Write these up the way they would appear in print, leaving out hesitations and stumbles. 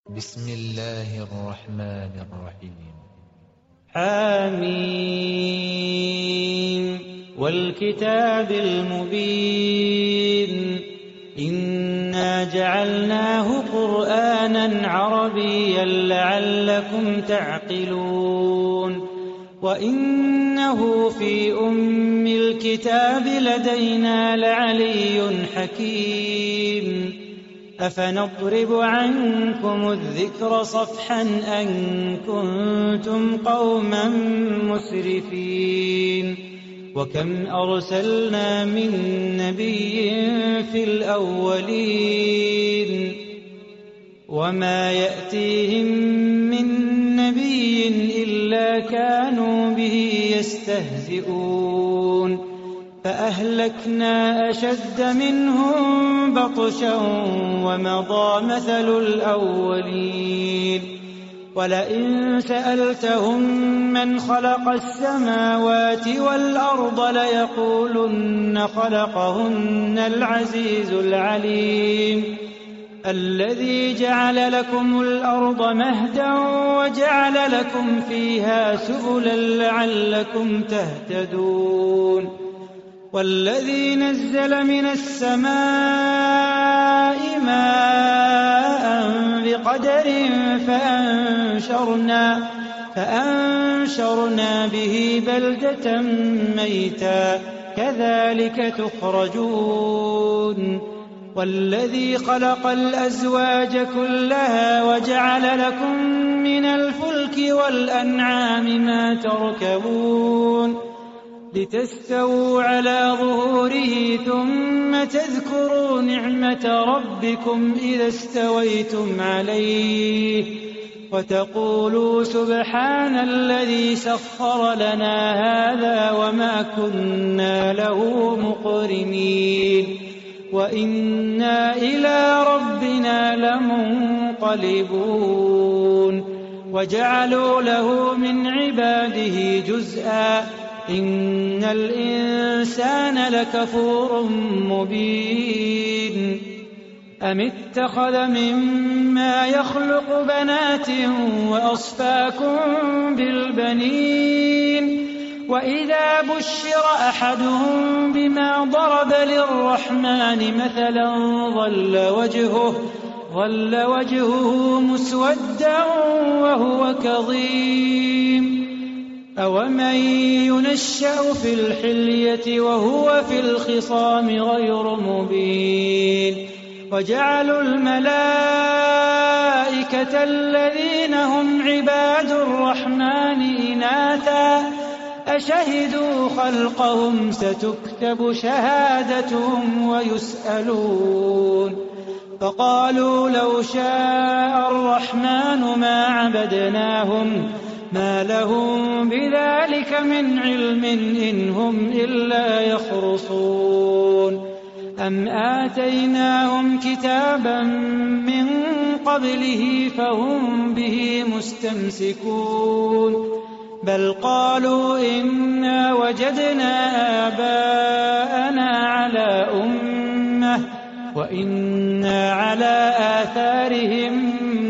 بسم الله الرحمن الرحيم. حميم والكتاب المبين إنا جعلناه قرآنا عربيا لعلكم تعقلون وإنه في أم الكتاب لدينا لعلي حكيم أفنضرب عنكم الذكر صفحا أن كنتم قوما مسرفين وكم أرسلنا من نبي في الأولين وما يأتيهم من نبي إلا كانوا به يستهزئون فأهلكنا أشد منهم بطشا ومضى مثل الأولين ولئن سألتهم من خلق السماوات والأرض ليقولن خلقهن العزيز العليم الذي جعل لكم الأرض مهدا وجعل لكم فيها سبلا لعلكم تهتدون والذي نزل من السماء ماء بقدر فأنشرنا به بلدة ميتا كذلك تخرجون والذي خلق الأزواج كلها وجعل لكم من الفلك والأنعام ما تركبون لتستووا على ظهوره ثم تذكروا نعمة ربكم إذا استويتم عليه وتقولوا سبحان الذي سخر لنا هذا وما كنا له مقرنين وإنا إلى ربنا لمنقلبون وجعلوا له من عباده جزءا إن الإنسان لكفور مبين أم اتخذ مما يخلق بنات وأصفاكم بالبنين وإذا بشر أحدهم بما ضرب للرحمن مثلا ظل وجهه مسودا وهو كظيم أومن ينشأ في الحلية وهو في الخصام غير مبين وجعلوا الملائكة الذين هم عباد الرحمن إناثا أشهدوا خلقهم ستكتب شهادتهم ويسألون فقالوا لو شاء الرحمن ما عبدناهم ما لهم بذلك من علم إن هم إلا يخرصون أم آتيناهم كتابا من قبله فهم به مستمسكون بل قالوا إنا وجدنا آباءنا على أمة وإنا على آثارهم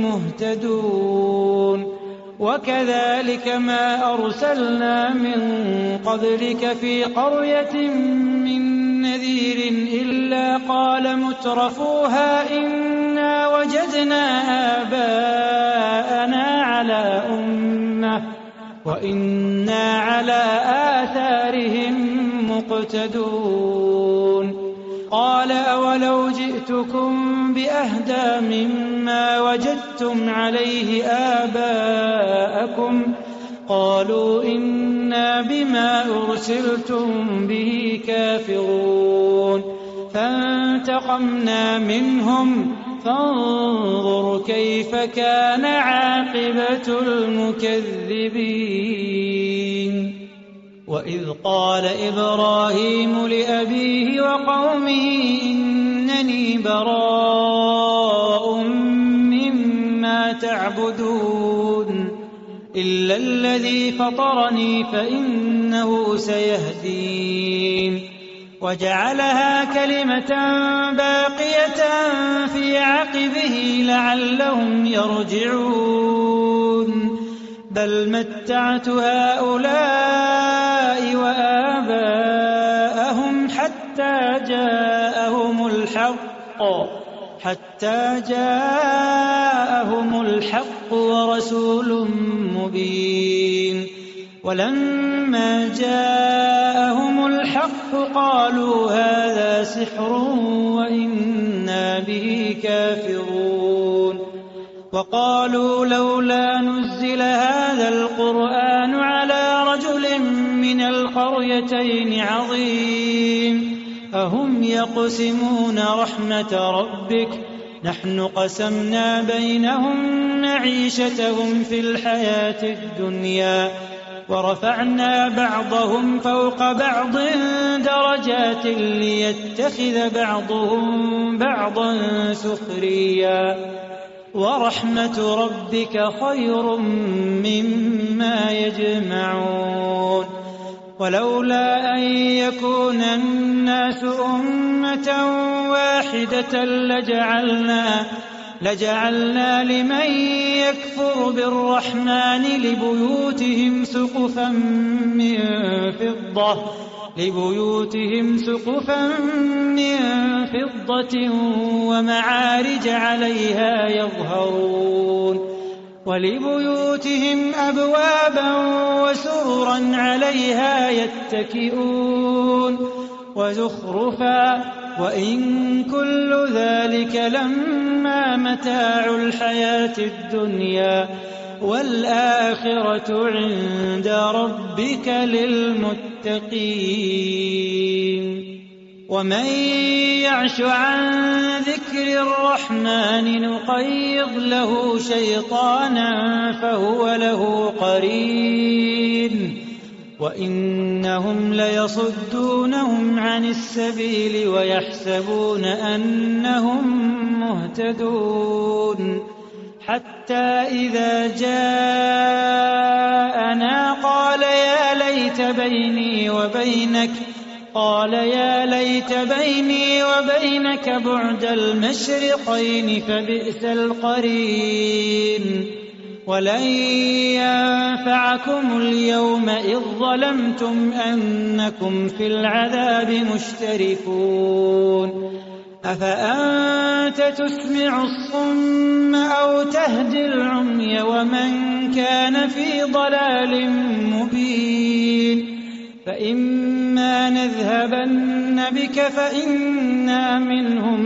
مهتدون وكذلك ما أرسلنا من قبلك في قرية من نذير إلا قال مترفوها إنا وجدنا آباءنا على أمة وإنا على آثارهم مقتدون قال أولو جئتكم بأهدى مما وجدتم عليه آباءكم قالوا إنا بما أرسلتم به كافرون فانتقمنا منهم فانظر كيف كان عاقبة المكذبين وإذ قال إبراهيم لأبيه وقومه إنني براء مما تعبدون إلا الذي فطرني فإنه سيهدين وجعلها كلمة باقية في عقبه لعلهم يرجعون بل متعت هؤلاء وآباءهم حتى جاءهم الحق ورسول مبين ولما جاءهم الحق قالوا هذا سحر وإنا به كافرون وقالوا لولا نزل هذا القرآن على رجل من القريتين عظيم أهم يقسمون رحمة ربك نحن قسمنا بينهم معيشتهم في الحياة الدنيا ورفعنا بعضهم فوق بعض درجات ليتخذ بعضهم بعضا سخريا ورحمة ربك خير مما يجمعون ولولا أن يكون الناس أمة واحدة لجعلنا لمن يكفر بالرحمن لبيوتهم سقفا من فضة ومعارج عليها يظهرون ولبيوتهم أبوابا وسررا عليها يتكئون وزخرفا وإن كل ذلك لما متاع الحياة الدنيا والآخرة عند ربك للمتقين ومن يعش عن ذكر الرحمن نقيض له شيطانا فهو له قرين وإنهم ليصدونهم عن السبيل ويحسبون أنهم مهتدون حتى إذا جاءنا قال يا ليت بيني وبينك بعد المشرقين فبئس القرين ولن ينفعكم اليوم إذ ظلمتم أنكم في العذاب مشتركون أفأنت تسمع الصم أو تهدي العمي ومن كان في ضلال مبين فإما نذهبن بك فإنا منهم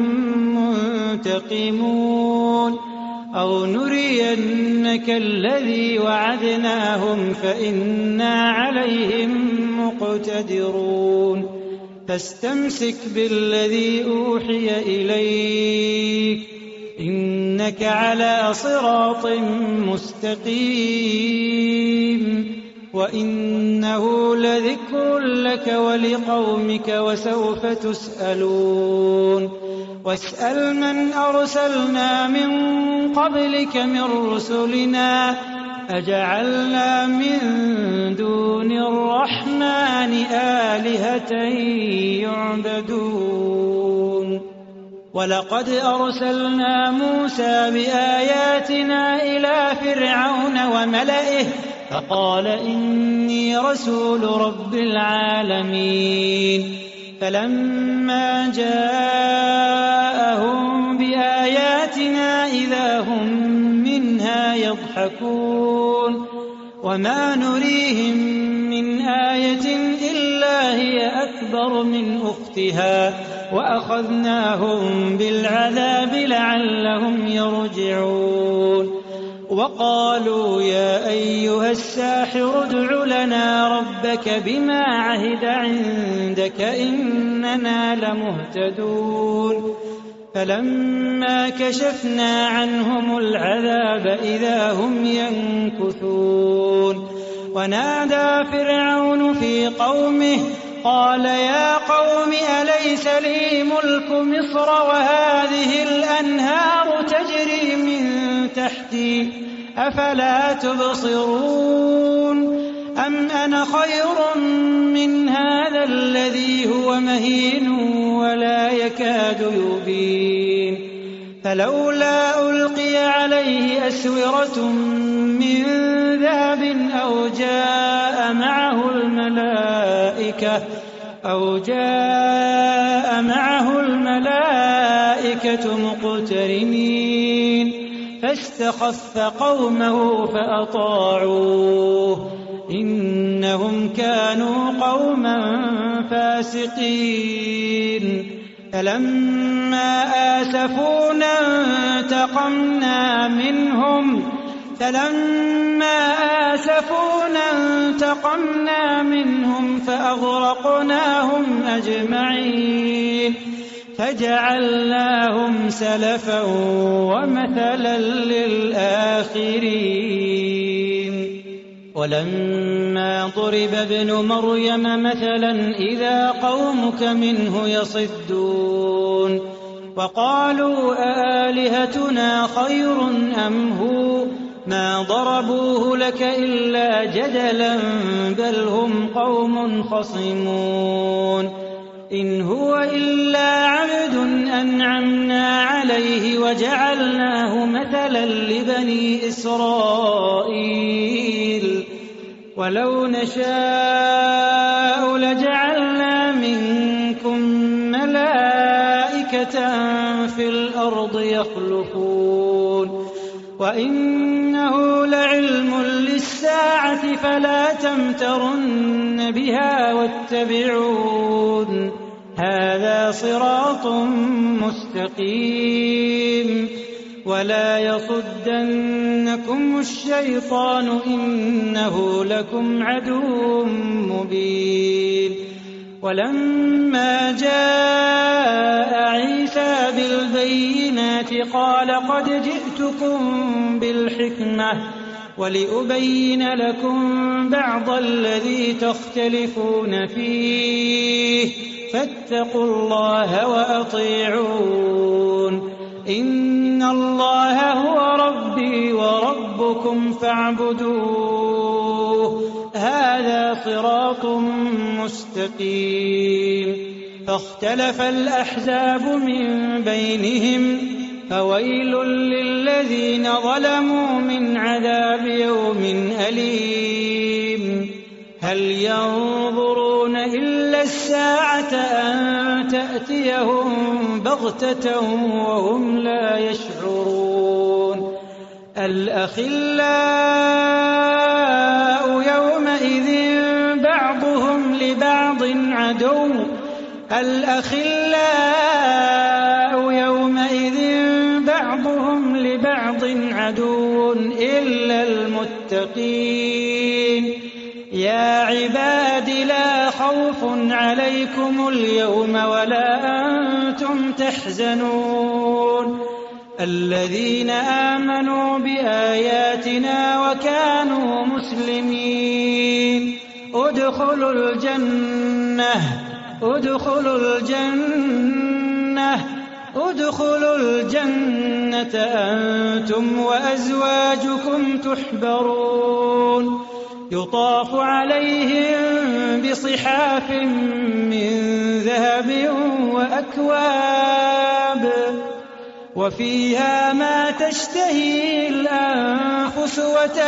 منتقمون أو نرينك الذي وعدناهم فإنا عليهم مقتدرون فاستمسك بالذي أوحي إليك إنك على صراط مستقيم وإنه لذكر لك ولقومك وسوف تسألون واسأل من أرسلنا من قبلك من رسلنا أجعلنا من دون الرحمن آلهة يعبدون ولقد أرسلنا موسى بآياتنا إلى فرعون وملئه فقال إني رسول رب العالمين فلما جاءهم بآياتنا إذا هم منها يضحكون وما نريهم من آية إلا هي أكبر من أختها وأخذناهم بالعذاب لعلهم يرجعون وقالوا يا أيها الساحر ادع لنا ربك بما عهد عندك إننا لمهتدون فلما كشفنا عنهم العذاب إذا هم ينكثون ونادى فرعون في قومه قال يا قوم أليس لي ملك مصر وهذه الأنهار تجري من تحتي أفلا تبصرون أم أنا خير من هذا الذي هو مهين ولا يكاد يبين فلولا ألقي عليه أسورة من ذهب أو جاء معه الملائكة مقترنين فاستخف قومه فأطاعوه إنهم كانوا قوما فاسقين فلما آسفونا انتقمنا منهم فأغرقناهم أجمعين فجعلناهم سلفا ومثلا للآخرين ولما ضرب ابن مريم مثلا إذا قومك منه يصدون وقالوا أآلهتنا خير أم هو ما ضربوه لك إلا جدلا بل هم قوم خصمون إن هو إلا عبد أنعمنا عليه وجعلناه مثلا لبني إسرائيل ولو نشاء لجعلنا منكم ملائكة في الأرض يخلفون وإنه لعلم للساعة فلا تمترن بها واتبعون هذا صراط مستقيم ولا يصدنكم الشيطان إنه لكم عدو مبين ولما جاء عيسى بالبينات قال قد جئتكم بالحكمة ولأبين لكم بعض الذي تختلفون فيه فاتقوا الله وأطيعون إن الله هو ربي وربكم فاعبدوه هذا صراط مستقيم فاختلف الأحزاب من بينهم فويل للذين ظلموا من عذاب يوم أليم هل ينظرون إلا الساعة أن تأتيهم بغتة وهم لا يشعرون الأخلاء يومئذ بعضهم لبعض عدو إلا المتقين يا عباد لا خوف عليكم اليوم ولا أنتم تحزنون الذين آمنوا بآياتنا وكانوا مسلمين ادخلوا الجنة أنتم وأزواجكم تحبرون يطاف عليهم بصحاف من ذهب وأكواب وفيها ما تشتهيه الأنفس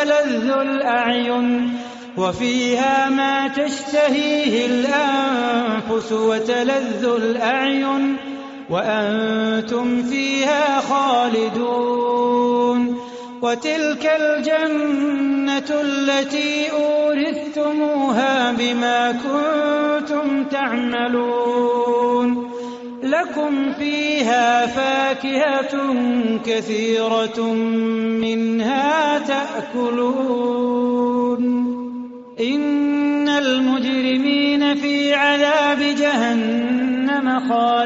وتلذ الأعين وأنتم فيها خالدون وتلك الجنة التي أورثتموها بما كنتم تعملون لكم فيها فاكهة كثيرة منها تأكلون إن المجرمين في عذاب جهنم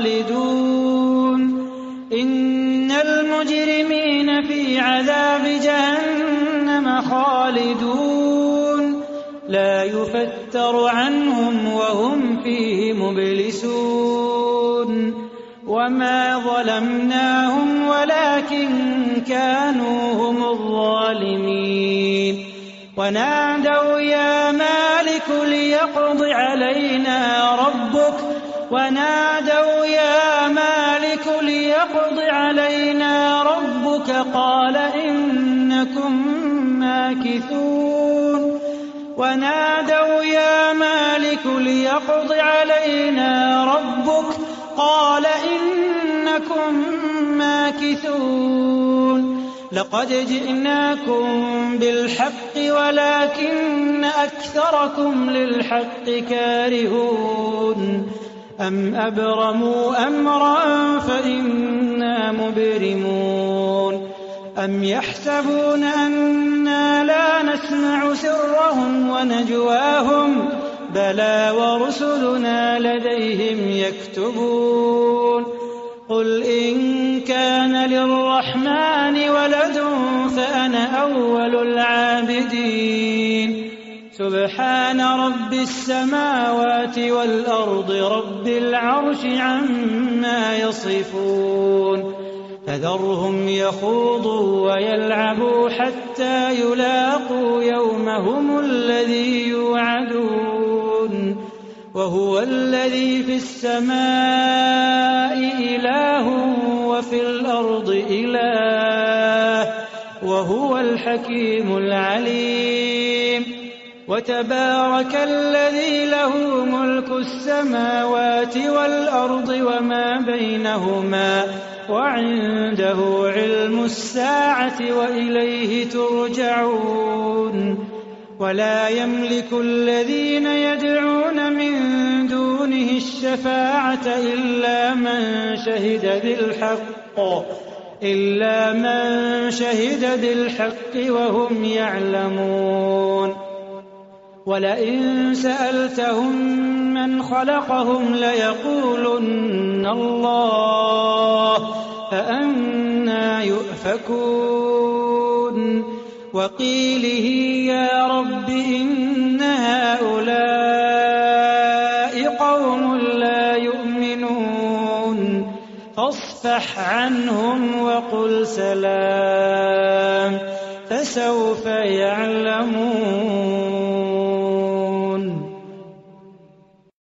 خالدون لا يفتر عنهم وهم فيه مبلسون وما ظلمناهم ولكن كانوا هم الظالمين ونادوا يا مالك مالك ليقض علينا ربك قال إنكم ماكثون ونادوا يا مالك ليقض علينا ربك قال إنكم ماكثون لقد جئناكم بالحق ولكن أكثركم للحق كارهون أم أبرموا أمرا فإنا مبرمون أم يحسبون أنا لا نسمع سرهم ونجواهم بلى ورسلنا لديهم يكتبون قل إن كان للرحمن ولد فأنا أول العابدين سبحان رب السماوات والأرض رب العرش عما يصفون فذرهم يخوضوا ويلعبوا حتى يلاقوا يومهم الذي يوعدون وهو الذي في السماء إله وفي الأرض إله وهو الحكيم العليم وتبارك الذي له ملك السماوات والأرض وما بينهما وعنده علم الساعة وإليه ترجعون ولا يملك الذين يدعون من دونه الشفاعة إلا من شهد بالحق وهم يعلمون ولئن سألتهم من خلقهم ليقولن الله فأنى يؤفكون وقيله يا رب إن هؤلاء قوم لا يؤمنون فاصفح عنهم وقل سلام فسوف يعلمون